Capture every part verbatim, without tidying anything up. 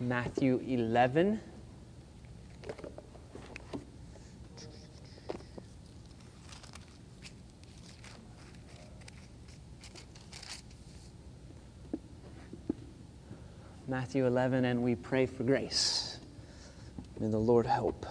Matthew eleven. Matthew eleven, and we pray for grace. May the Lord help.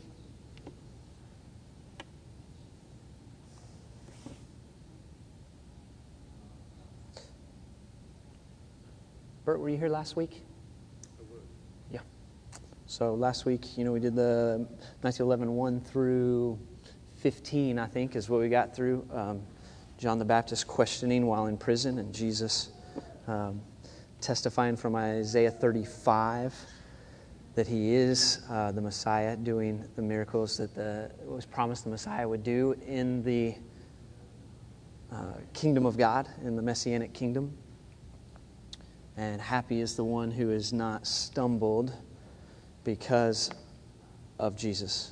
Bert, were you here last week? I would. Yeah. So last week, you know, we did the Matthew eleven, one through fifteen, I think, is what we got through. Um, John the Baptist questioning while in prison, and Jesus um, testifying from Isaiah thirty-five that he is uh, the Messiah, doing the miracles that the, it was promised the Messiah would do in the uh, kingdom of God, in the Messianic kingdom. And happy is the one who is not stumbled because of Jesus.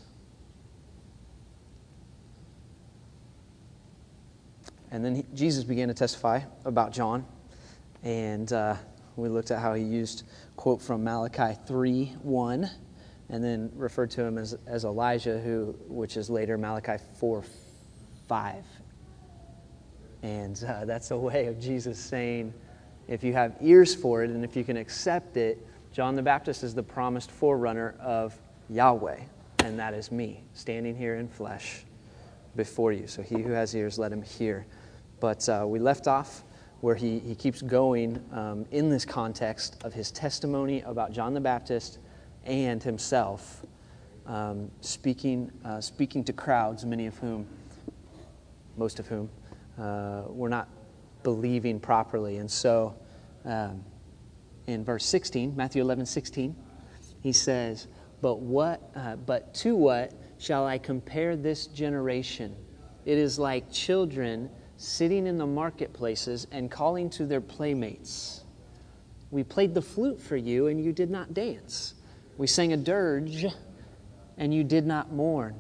And then he, Jesus began to testify about John. And uh, we looked at how he used quote from Malachi three one, and then referred to him as, as Elijah, who which is later Malachi four five. And uh, that's a way of Jesus saying, if you have ears for it and if you can accept it, John the Baptist is the promised forerunner of Yahweh, and that is me, standing here in flesh before you. So he who has ears, let him hear. But uh, we left off where he, he keeps going um, in this context of his testimony about John the Baptist and himself, um, speaking uh, speaking to crowds, many of whom, most of whom, uh, were not believing properly. And so um, in verse sixteen, Matthew eleven sixteen, he says, But what? Uh, but to what shall I compare this generation? It is like children sitting in the marketplaces and calling to their playmates. We played the flute for you, and you did not dance. We sang a dirge, and you did not mourn.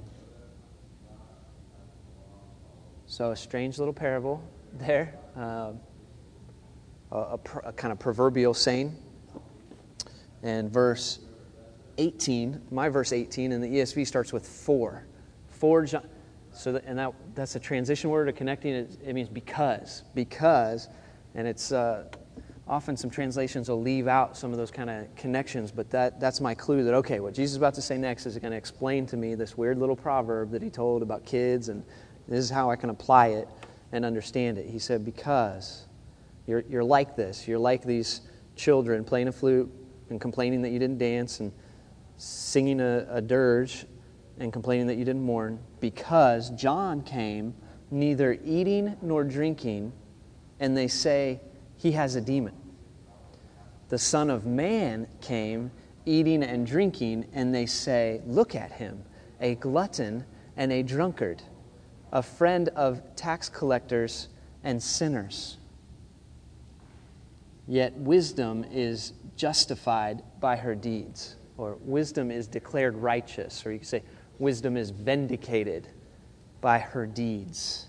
So a strange little parable there. Uh, a, a, a kind of proverbial saying. And verse eighteen, my verse eighteen in the E S V starts with for. For John. So that, and that that's a transition word, a connecting. It, it means because, because, and it's uh, often some translations will leave out some of those kind of connections. But that that's my clue that okay, what Jesus is about to say next is going to explain to me this weird little proverb that he told about kids, and this is how I can apply it and understand it. He said, because you're you're like this, you're like these children playing a flute and complaining that you didn't dance, and singing a, a dirge and complaining that you didn't mourn, because John came neither eating nor drinking, and they say he has a demon. The Son of Man came eating and drinking, and they say, look at him, a glutton and a drunkard, a friend of tax collectors and sinners. Yet wisdom is justified by her deeds, or wisdom is declared righteous, or you could say wisdom is vindicated by her deeds.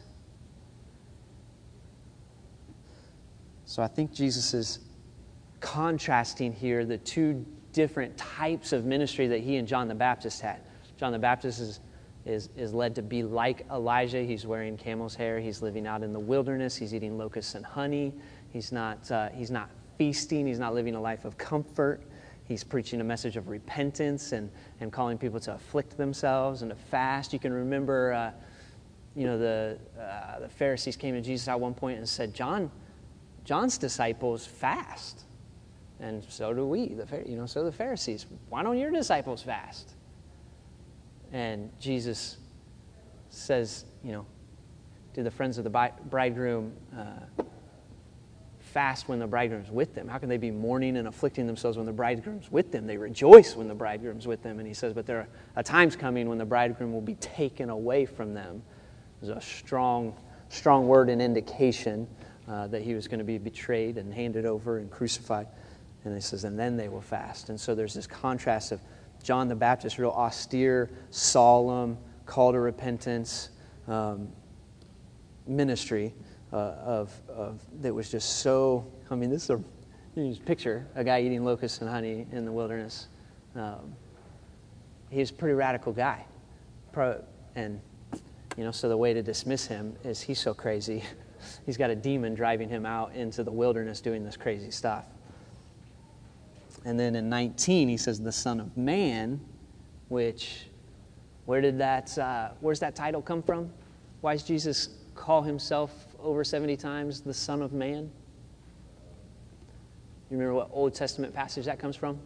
So I think Jesus is contrasting here the two different types of ministry that he and John the Baptist had. John the Baptist is is is led to be like Elijah. He's wearing camel's hair. He's living out in the wilderness. He's eating locusts and honey. He's not uh, he's not feasting. He's not living a life of comfort. He's preaching a message of repentance and, and calling people to afflict themselves and to fast. You can remember, uh, you know, the uh, the Pharisees came to Jesus at one point and said, "John, John's disciples fast, and so do we. The you know, so the Pharisees. Why don't your disciples fast?" And Jesus says, you know, do the friends of the bridegroom uh, fast when the bridegroom's with them? How can they be mourning and afflicting themselves when the bridegroom's with them? They rejoice when the bridegroom's with them. And he says, but there are a time's coming when the bridegroom will be taken away from them. There's a strong, strong word and indication uh, that he was going to be betrayed and handed over and crucified. And he says, and then they will fast. And so there's this contrast of John the Baptist, real austere, solemn, call to repentance um, ministry uh, of, of that was just so. I mean, this is a you just picture a guy eating locusts and honey in the wilderness. Um, he's a pretty radical guy. Pro, and, you know, so the way to dismiss him is he's so crazy. He's got a demon driving him out into the wilderness doing this crazy stuff. And then in nineteen, he says, the Son of Man, which, where did that, uh, where's that title come from? Why does Jesus call himself over seventy times the Son of Man? You remember what Old Testament passage that comes from?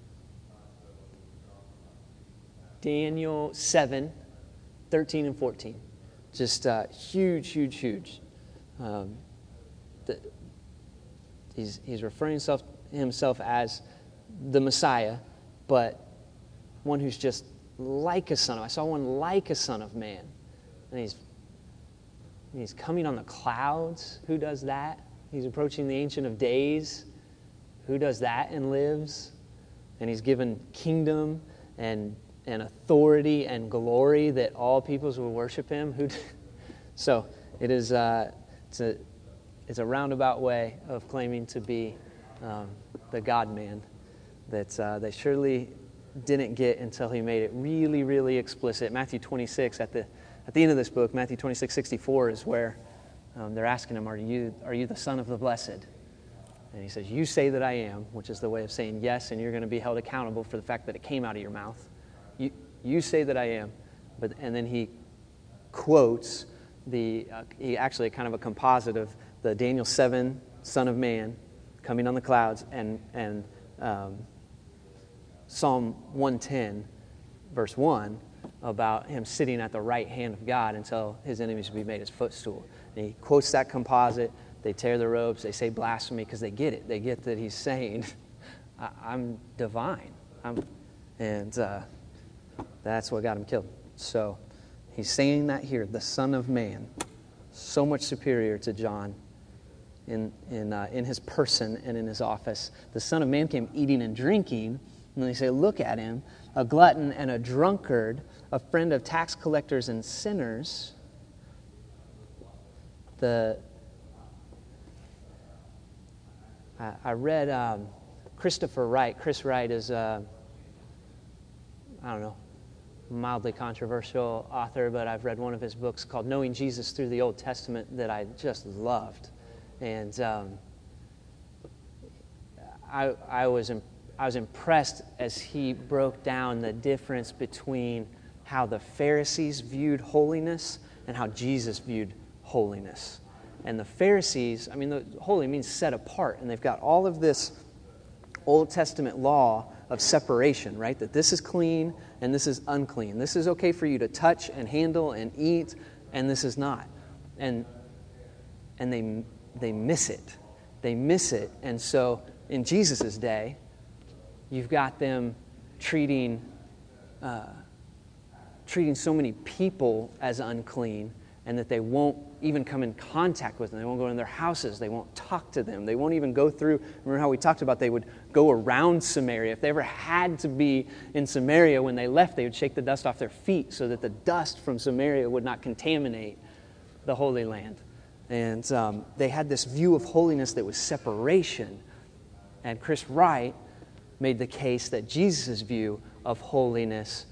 Daniel seven, thirteen and fourteen. Just uh, huge, huge, huge. Um, the, he's, he's referring himself, himself as the Messiah, but one who's just like a son of, I saw one like a son of man. And he's, he's coming on the clouds. Who does that? He's approaching the Ancient of Days. Who does that and lives? And he's given kingdom and and authority and glory that all peoples will worship him. Who? So it is. Uh, it's a it's a roundabout way of claiming to be um, the God-man that uh, they surely didn't get until he made it really, really explicit. Matthew twenty-six at the at the end of this book, Matthew twenty-six sixty-four is where um, they're asking him, "Are you are you the Son of the Blessed?" And he says, "You say that I am," which is the way of saying yes, and you're going to be held accountable for the fact that it came out of your mouth. You, you say that I am, but and then he quotes the uh, he actually kind of a composite of the Daniel seven Son of Man coming on the clouds and and um, Psalm one ten verse one about him sitting at the right hand of God until his enemies would be made his footstool. And he quotes that composite. They tear their robes. They say blasphemy because they get it. They get that he's saying, I, "I'm divine," I'm, and. Uh, That's what got him killed. So he's saying that here, the Son of Man, so much superior to John in in uh, in his person and in his office. The Son of Man came eating and drinking, and they say, look at him, a glutton and a drunkard, a friend of tax collectors and sinners. The I, I read um, Christopher Wright. Chris Wright is, uh, I don't know, mildly controversial author, but I've read one of his books called Knowing Jesus Through the Old Testament that I just loved. And um, I, I, was imp- I was impressed as he broke down the difference between how the Pharisees viewed holiness and how Jesus viewed holiness. And the Pharisees, I mean, the holy means set apart, and they've got all of this Old Testament law of separation, right? That this is clean and this is unclean. This is okay for you to touch and handle and eat, and this is not. And and they they miss it. They miss it. And so in Jesus' day, you've got them treating uh, treating so many people as unclean, and that they won't even come in contact with them. They won't go in their houses. They won't talk to them. They won't even go through. Remember how we talked about they would go around Samaria. If they ever had to be in Samaria, when they left, they would shake the dust off their feet so that the dust from Samaria would not contaminate the Holy Land. And um, they had this view of holiness that was separation. And Chris Wright made the case that Jesus' view of holiness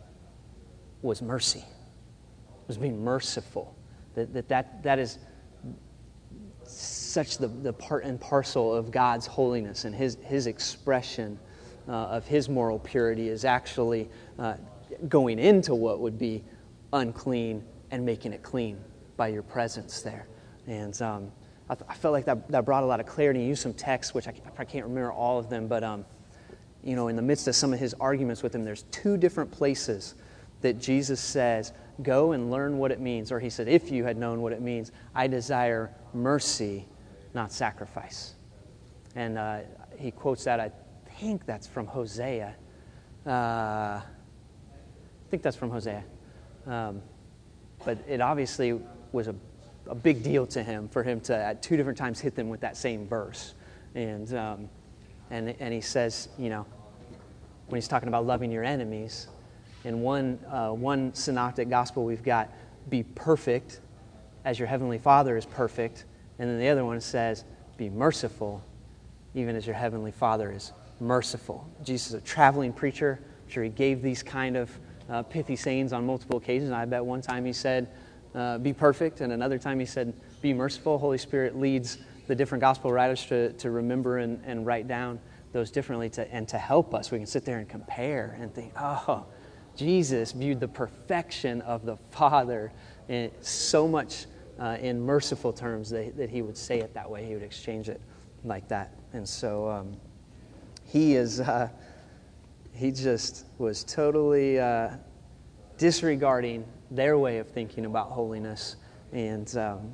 was mercy, was being merciful. That that, that, that is such the, the part and parcel of God's holiness, and his, his expression uh, of his moral purity is actually uh, going into what would be unclean and making it clean by your presence there. And um, I, th- I felt like that, that brought a lot of clarity. He used some texts, which I, I can't remember all of them, but um, you know, in the midst of some of his arguments with him, there's two different places that Jesus says, go and learn what it means. Or he said, if you had known what it means, I desire mercy, not sacrifice. And uh, he quotes that, I think that's from Hosea. Uh, I think that's from Hosea. Um, but it obviously was a, a big deal to him for him to at two different times hit them with that same verse. And, um, and, and he says, you know, when he's talking about loving your enemies, in one uh, one synoptic gospel, we've got, be perfect as your heavenly Father is perfect. And then the other one says, be merciful even as your heavenly Father is merciful. Jesus is a traveling preacher. I'm sure he gave these kind of uh, pithy sayings on multiple occasions. I bet one time he said, uh, be perfect, and another time he said, be merciful. Holy Spirit leads the different gospel writers to, to remember and, and write down those differently to, and to help us. We can sit there and compare and think, oh, Jesus viewed the perfection of the Father in so much uh, in merciful terms that, that he would say it that way. He would exchange it like that. And so um, he is, uh, he just was totally uh, disregarding their way of thinking about holiness. And um,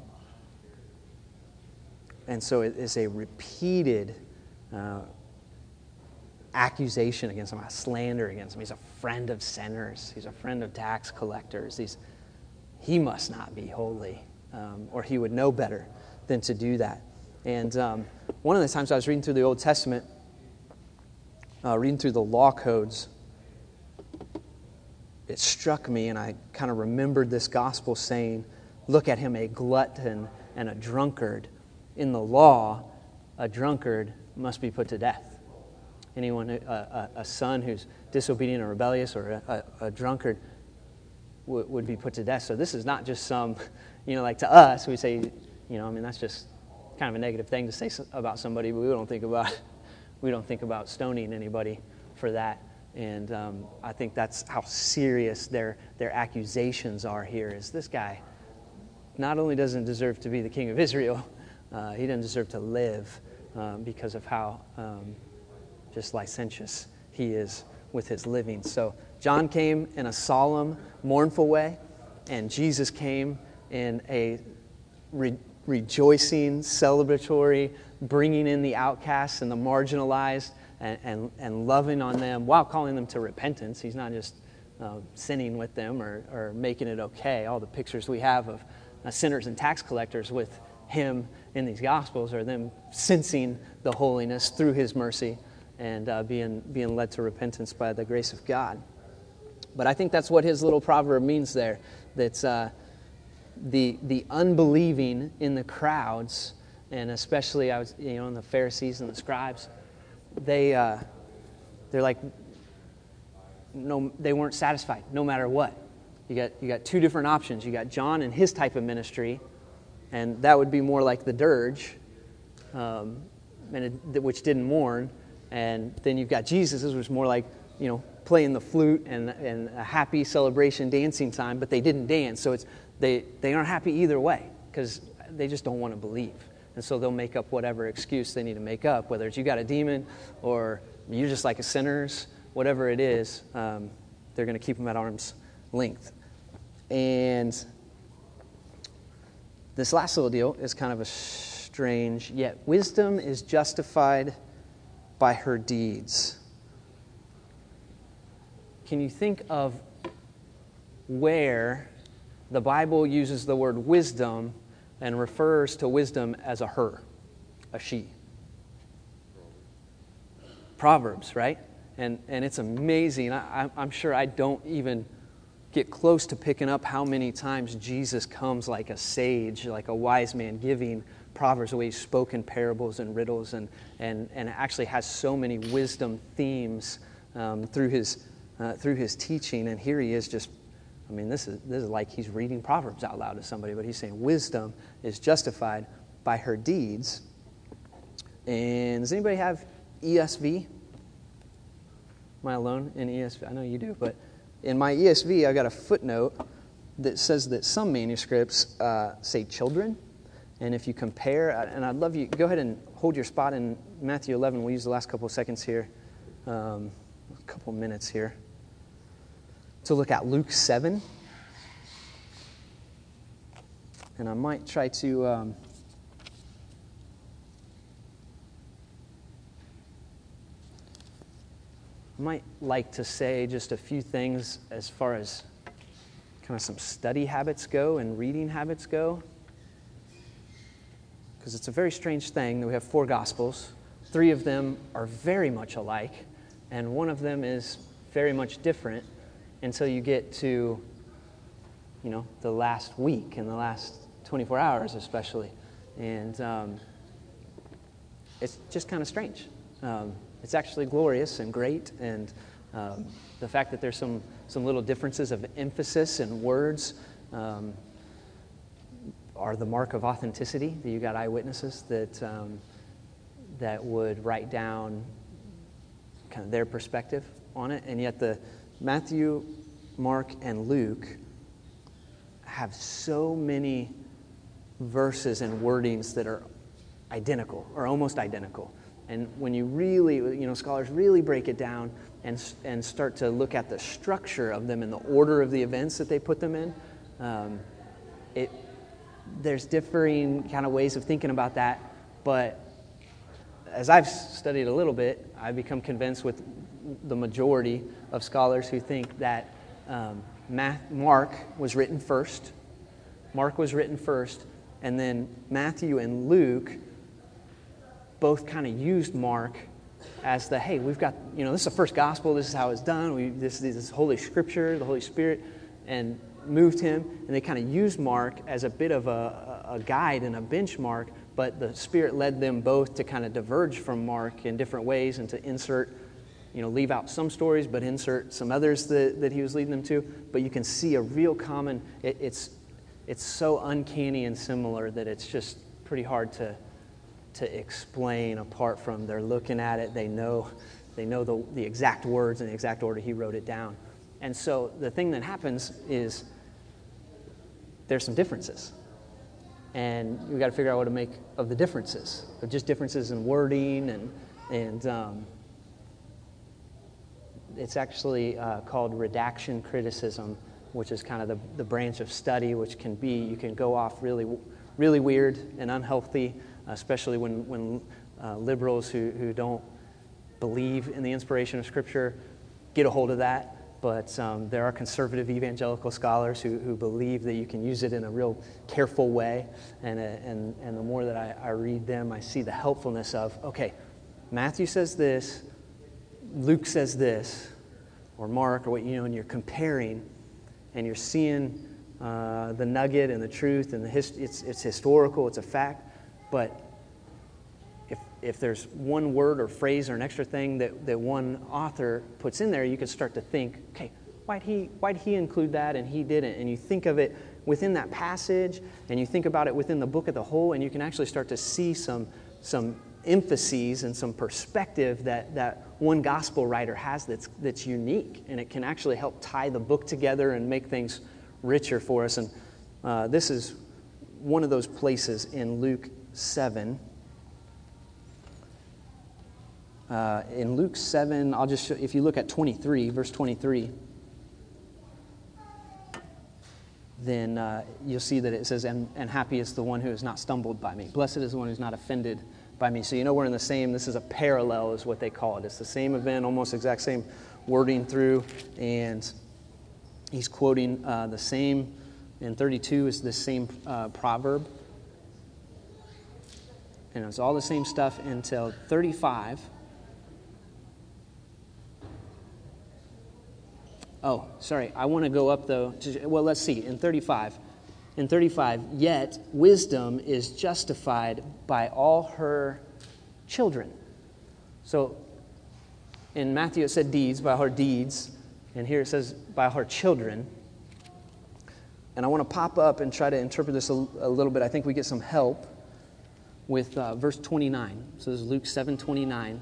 and so it is a repeated uh, accusation against him, a slander against him. He's a friend of sinners. He's a friend of tax collectors. He's, he must not be holy, um, or he would know better than to do that. And um, one of the times I was reading through the Old Testament, uh, reading through the law codes, it struck me, and I kind of remembered this gospel saying, look at him, a glutton and a drunkard. In the law, a drunkard must be put to death. Anyone, a, a, a son who's disobedient or rebellious or a, a, a drunkard w- would be put to death. So this is not just some, you know, like to us, we say, you know, I mean, that's just kind of a negative thing to say about somebody, but we don't think about, we don't think about stoning anybody for that. And um, I think that's how serious their their accusations are here. Is this guy not only doesn't deserve to be the king of Israel, uh, he doesn't deserve to live um, because of how um, just licentious he is with his living. So John came in a solemn, mournful way, and Jesus came in a re- rejoicing, celebratory, bringing in the outcasts and the marginalized, and, and, and loving on them while calling them to repentance. He's not just uh, sinning with them or, or making it okay. All the pictures we have of uh, sinners and tax collectors with him in these Gospels are them sensing the holiness through his mercy and uh, being being led to repentance by the grace of God. But I think that's what his little proverb means there. That's uh, the the unbelieving in the crowds, and especially I was you know in the Pharisees and the scribes, they uh, they're like no they weren't satisfied no matter what. You got you got two different options. You got John and his type of ministry, and that would be more like the dirge, um, and it, which didn't mourn. And then you've got Jesus, which was more like, you know, playing the flute and and a happy celebration dancing time, but they didn't dance. So it's they, they aren't happy either way because they just don't want to believe. And so they'll make up whatever excuse they need to make up, whether it's you got a demon or you're just like a sinners, whatever it is, um, they're going to keep them at arm's length. And this last little deal is kind of a strange, yet wisdom is justified by her deeds. Can you think of where the Bible uses the word wisdom and refers to wisdom as a her, a she? Proverbs, right? And and it's amazing. I, I'm sure I don't even get close to picking up how many times Jesus comes like a sage, like a wise man, giving Proverbs, the way he's spoken parables and riddles, and and and actually has so many wisdom themes um, through his uh, through his teaching. And here he is, just, I mean, this is this is like he's reading Proverbs out loud to somebody, but he's saying wisdom is justified by her deeds. And does anybody have E S V? Am I alone in E S V? I know you do, but in my E S V, I got a footnote that says that some manuscripts uh, say children. And if you compare, and I'd love you, go ahead and hold your spot in Matthew eleven. We'll use the last couple of seconds here, um, a couple of minutes here, to look at Luke seven. And I might try to... Um, I might like to say just a few things as far as kind of some study habits go and reading habits go. Because it's a very strange thing that we have four Gospels. Three of them are very much alike, and one of them is very much different until you get to, you know, the last week and the last twenty-four hours especially. And um, it's just kind of strange. Um, it's actually glorious and great, and um, the fact that there's some, some little differences of emphasis and words um, are the mark of authenticity, that you got eyewitnesses that, um, that would write down kind of their perspective on it, and yet the Matthew, Mark, and Luke have so many verses and wordings that are identical or almost identical. And when you really, you know, scholars really break it down and and start to look at the structure of them and the order of the events that they put them in, um, it there's differing kind of ways of thinking about that. But as I've studied a little bit, I've become convinced with the majority of scholars who think that um, Mark was written first. Mark was written first, and then Matthew and Luke both kind of used Mark as the, hey, we've got, you know, this is the first gospel, this is how it's done, we, this, this is Holy Scripture, the Holy Spirit, and moved him, and they kind of used Mark as a bit of a, a guide and a benchmark, but the Spirit led them both to kind of diverge from Mark in different ways and to insert, you know, leave out some stories, but insert some others that, that he was leading them to. But you can see a real common, it, it's it's so uncanny and similar that it's just pretty hard to to explain apart from they're looking at it, they know they know the, the exact words and the exact order he wrote it down. And so the thing that happens is there's some differences. And we've got to figure out what to make of the differences. They're just differences in wording, and and um, it's actually uh, called redaction criticism, which is kind of the, the branch of study, which can be, you can go off really really weird and unhealthy, especially when, when uh, liberals who, who don't believe in the inspiration of Scripture get a hold of that. But um, there are conservative evangelical scholars who, who believe that you can use it in a real careful way. And uh, and, and the more that I, I read them, I see the helpfulness of, okay, Matthew says this, Luke says this, or Mark, or what, you know, and you're comparing, and you're seeing uh, the nugget and the truth, and the hist- it's it's historical, it's a fact. But if if there's one word or phrase or an extra thing that, that one author puts in there, you can start to think, okay, why'd he why'd he include that and he didn't? And you think of it within that passage, and you think about it within the book as a whole, and you can actually start to see some some emphases and some perspective that, that one gospel writer has that's that's unique, and it can actually help tie the book together and make things richer for us. And uh, this is one of those places in Luke seven. Uh, in Luke seven, I'll just show, if you look at twenty-three, verse twenty-three, then uh, you'll see that it says, and, and happy is the one who is not stumbled by me. Blessed is the one who's not offended by me. So you know we're in the same, this is a parallel is what they call it. It's the same event, almost exact same wording through, and he's quoting uh, the same, in thirty-two is the same uh, proverb. And it's all the same stuff until thirty-five. Oh, sorry, I want to go up though. To, well, let's see, in thirty-five. In thirty-five, yet wisdom is justified by all her children. So in Matthew it said deeds, by her deeds, and here it says by her children. And I want to pop up and try to interpret this a, a little bit. I think we get some help with uh, verse twenty-nine. So this is Luke seven twenty-nine.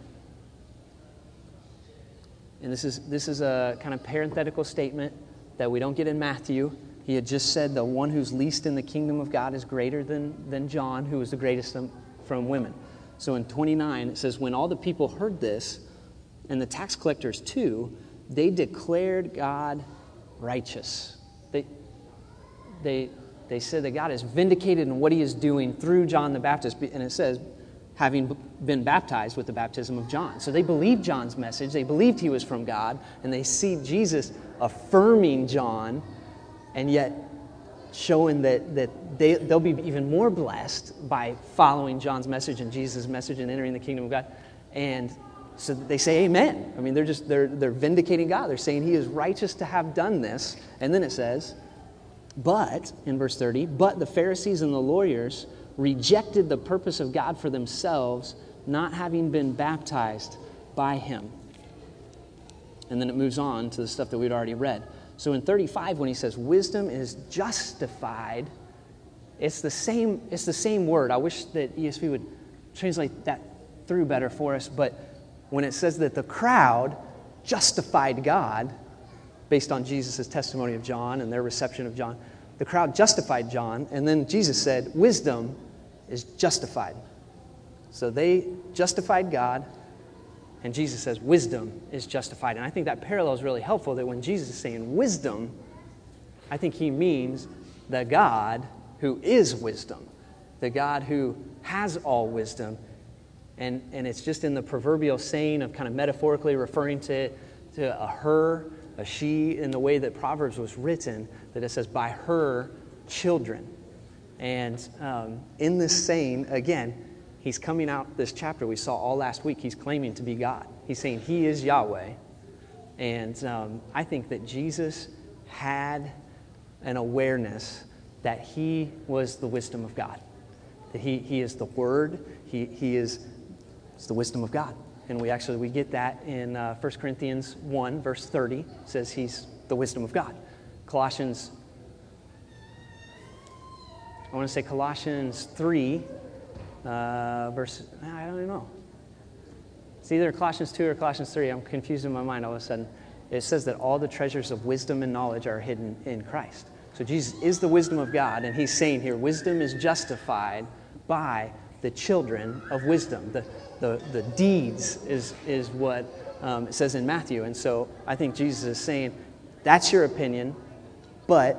And this is this is a kind of parenthetical statement that we don't get in Matthew. He had just said the one who's least in the kingdom of God is greater than, than John, who was the greatest from women. So in twenty-nine, it says, when all the people heard this, and the tax collectors too, they declared God righteous. They they they said that God is vindicated in what he is doing through John the Baptist. And it says, having been baptized with the baptism of John. So they believed John's message. They believed he was from God. And they see Jesus affirming John, and yet showing that, that they, they'll be even more blessed by following John's message and Jesus' message and entering the kingdom of God. And so they say amen. I mean, they're just they're they're vindicating God. They're saying he is righteous to have done this. And then it says, but, in verse thirty, but the Pharisees and the lawyers rejected the purpose of God for themselves, not having been baptized by him. And then it moves on to the stuff that we'd already read. So in thirty-five, when he says wisdom is justified, it's the same, it's the same word. I wish that E S V would translate that through better for us. But when it says that the crowd justified God based on Jesus' testimony of John and their reception of John, the crowd justified John, and then Jesus said, wisdom is justified. So they justified God, and Jesus says wisdom is justified. And I think that parallel is really helpful, that when Jesus is saying wisdom, I think he means the God who is wisdom, the God who has all wisdom. And, and it's just in the proverbial saying of kind of metaphorically referring to, to a her, a she, in the way that Proverbs was written, that it says, by her children. And um, in this saying, again, he's coming out this chapter we saw all last week. He's claiming to be God. He's saying he is Yahweh. And um, I think that Jesus had an awareness that he was the wisdom of God. That he, he is the Word. He, he is it's the wisdom of God. And we actually, we get that in uh, First Corinthians one, verse thirty. It says he's the wisdom of God. Colossians, I want to say Colossians three, uh, verse, I don't know. It's either Colossians two or Colossians three. I'm confused in my mind all of a sudden. It says that all the treasures of wisdom and knowledge are hidden in Christ. So Jesus is the wisdom of God, and he's saying here, wisdom is justified by the children of wisdom. The, the, the deeds is, is what um, it says in Matthew. And so I think Jesus is saying, that's your opinion, but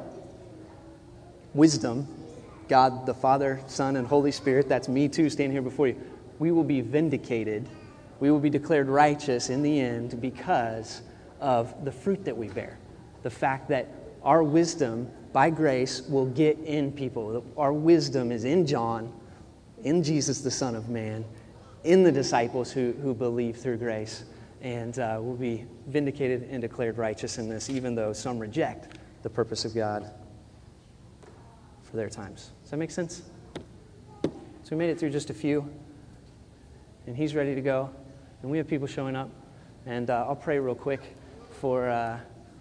wisdom, God the Father, Son, and Holy Spirit, that's me too standing here before you, we will be vindicated. We will be declared righteous in the end because of the fruit that we bear. The fact that our wisdom, by grace, will get in people. Our wisdom is in John, in Jesus, the Son of Man, in the disciples who, who believe through grace, and uh, will be vindicated and declared righteous in this, even though some reject the purpose of God for their times. Does that make sense? So we made it through just a few, and he's ready to go, and we have people showing up, and uh, I'll pray real quick for uh,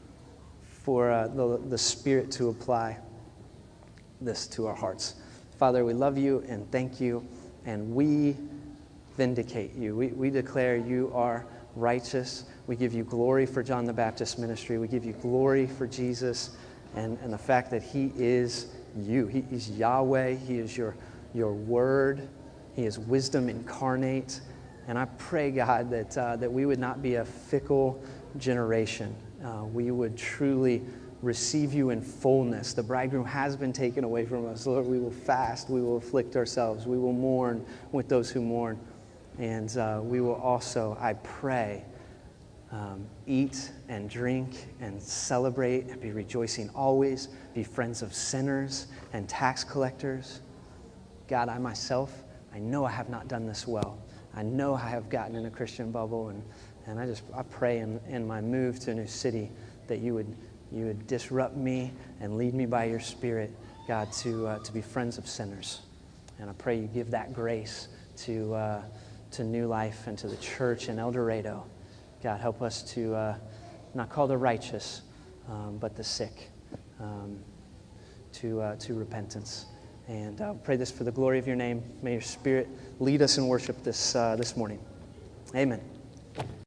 for uh, the, the Spirit to apply this to our hearts. Father, we love you and thank you, and we vindicate you. We, we declare you are righteous. We give you glory for John the Baptist ministry. We give you glory for Jesus and, and the fact that he is you. He is Yahweh. He is your, your word. He is wisdom incarnate. And I pray, God, that, uh, that we would not be a fickle generation. Uh, we would truly receive you in fullness. The bridegroom has been taken away from us. Lord, we will fast. We will afflict ourselves. We will mourn with those who mourn. And uh, we will also, I pray, um, eat and drink and celebrate and be rejoicing always, be friends of sinners and tax collectors. God, I myself, I know I have not done this well. I know I have gotten in a Christian bubble, and, and I just I pray in, in my move to a new city that you would you would disrupt me and lead me by your Spirit, God, to uh, to be friends of sinners. And I pray you give that grace to uh, to New Life and to the church in El Dorado. God, help us to uh, not call the righteous, um, but the sick, um, to uh, to repentance. And I uh, pray this for the glory of your name. May your Spirit lead us in worship this uh, this morning. Amen.